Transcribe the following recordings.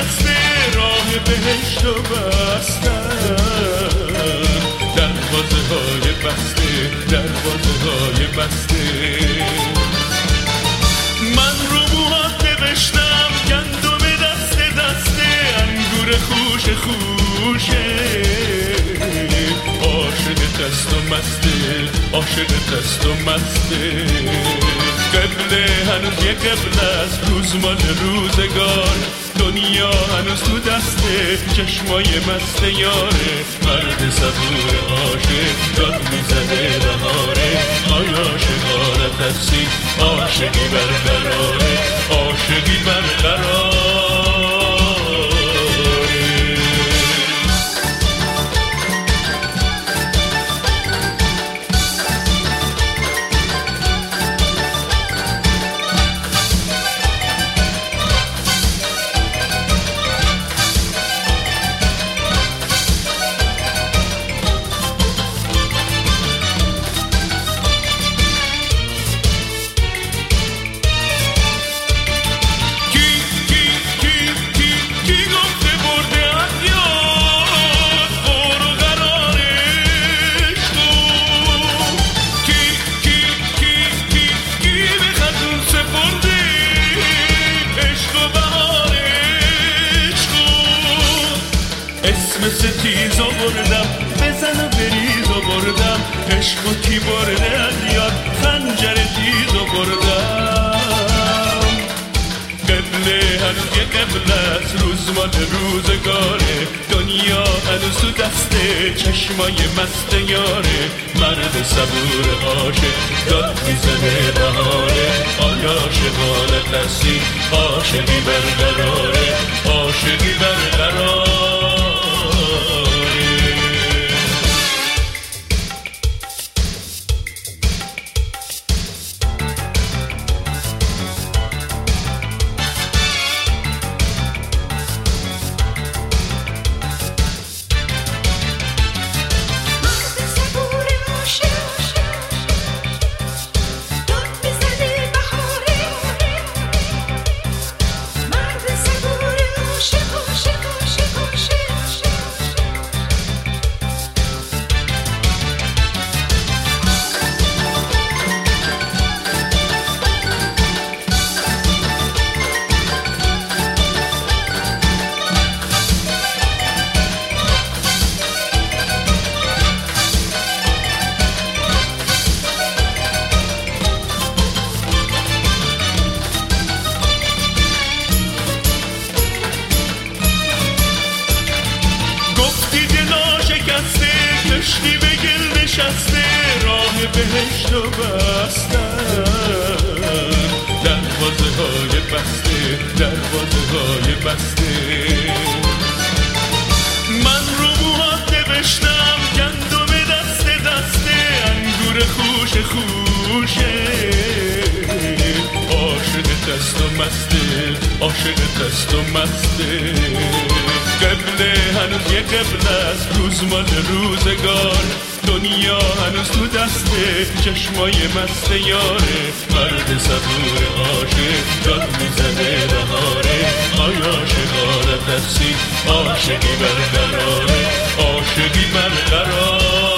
دسته راه بهشت و بستن، دروازه های بسته، دروازه های بسته. من رو موهات نوشتم گندم دسته دسته، انگور خوش خوشه، عاشق دست و مسته، عاشق دست و مسته. قبله هنوز یه قبل است، روز مال روزگار، دنیا هنوز تو دسته، چشمای مست یاره، مرد صبور عاشق داد میزنه بهاره. آیا عاشقانت هستی؟ عاشقی برقراره، عاشقی برقراره. مثل تیز آوردم بزن و بریز آوردم، عشق و کی برده از یاد خنجر تیز آوردم. قبله هنوز یه قبل است، روز مال روزگاره، دنیا هنوز تو دسته، چشمای مست یاره، مرد صبور عاشق داد میزنه بهاره. آیا عاشقانت هستی؟ عاشقی برقراره، عاشقی برقراره. کشتی به گل نشسته راه بهشت و بستن، دروازه های بسته، دروازه های بسته. من رو موهات نوشتم گندم دسته دسته، انگور خوش خوشه، عاشق دست و مسته، عاشق دست و مسته. قبله هنوز یه قبل است، روز مال روزگار، دنیا هنوز تو دسته، چشمای مست یاره، مرد صبور عاشق داد میزنه بهاره. آیا عاشقانت هستی؟ عاشقی برقراره، عاشقی برقراره.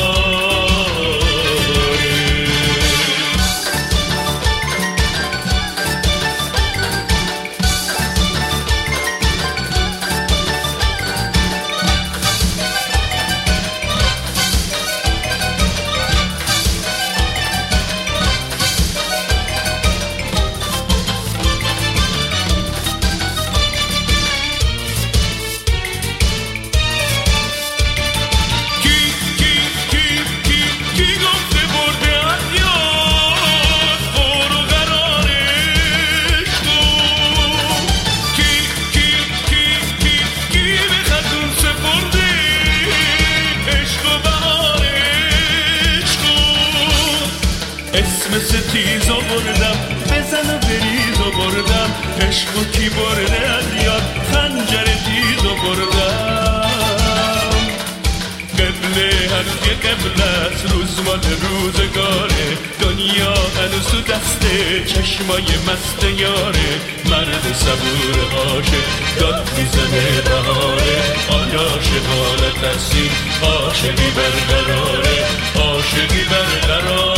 مثل تیز آوردم بزن و بریز آوردم، عشق و کی برده از یاد خنجر تیز آوردم. قبله هنوز قبل است، روز مال روزگاره، دنیا هنوز تو دسته، چشمای مست یاره، مرد صبور عاشق داد میزنه بهاره، عاشقانه ترسید عاشقی برقراره، عاشقی برقراره.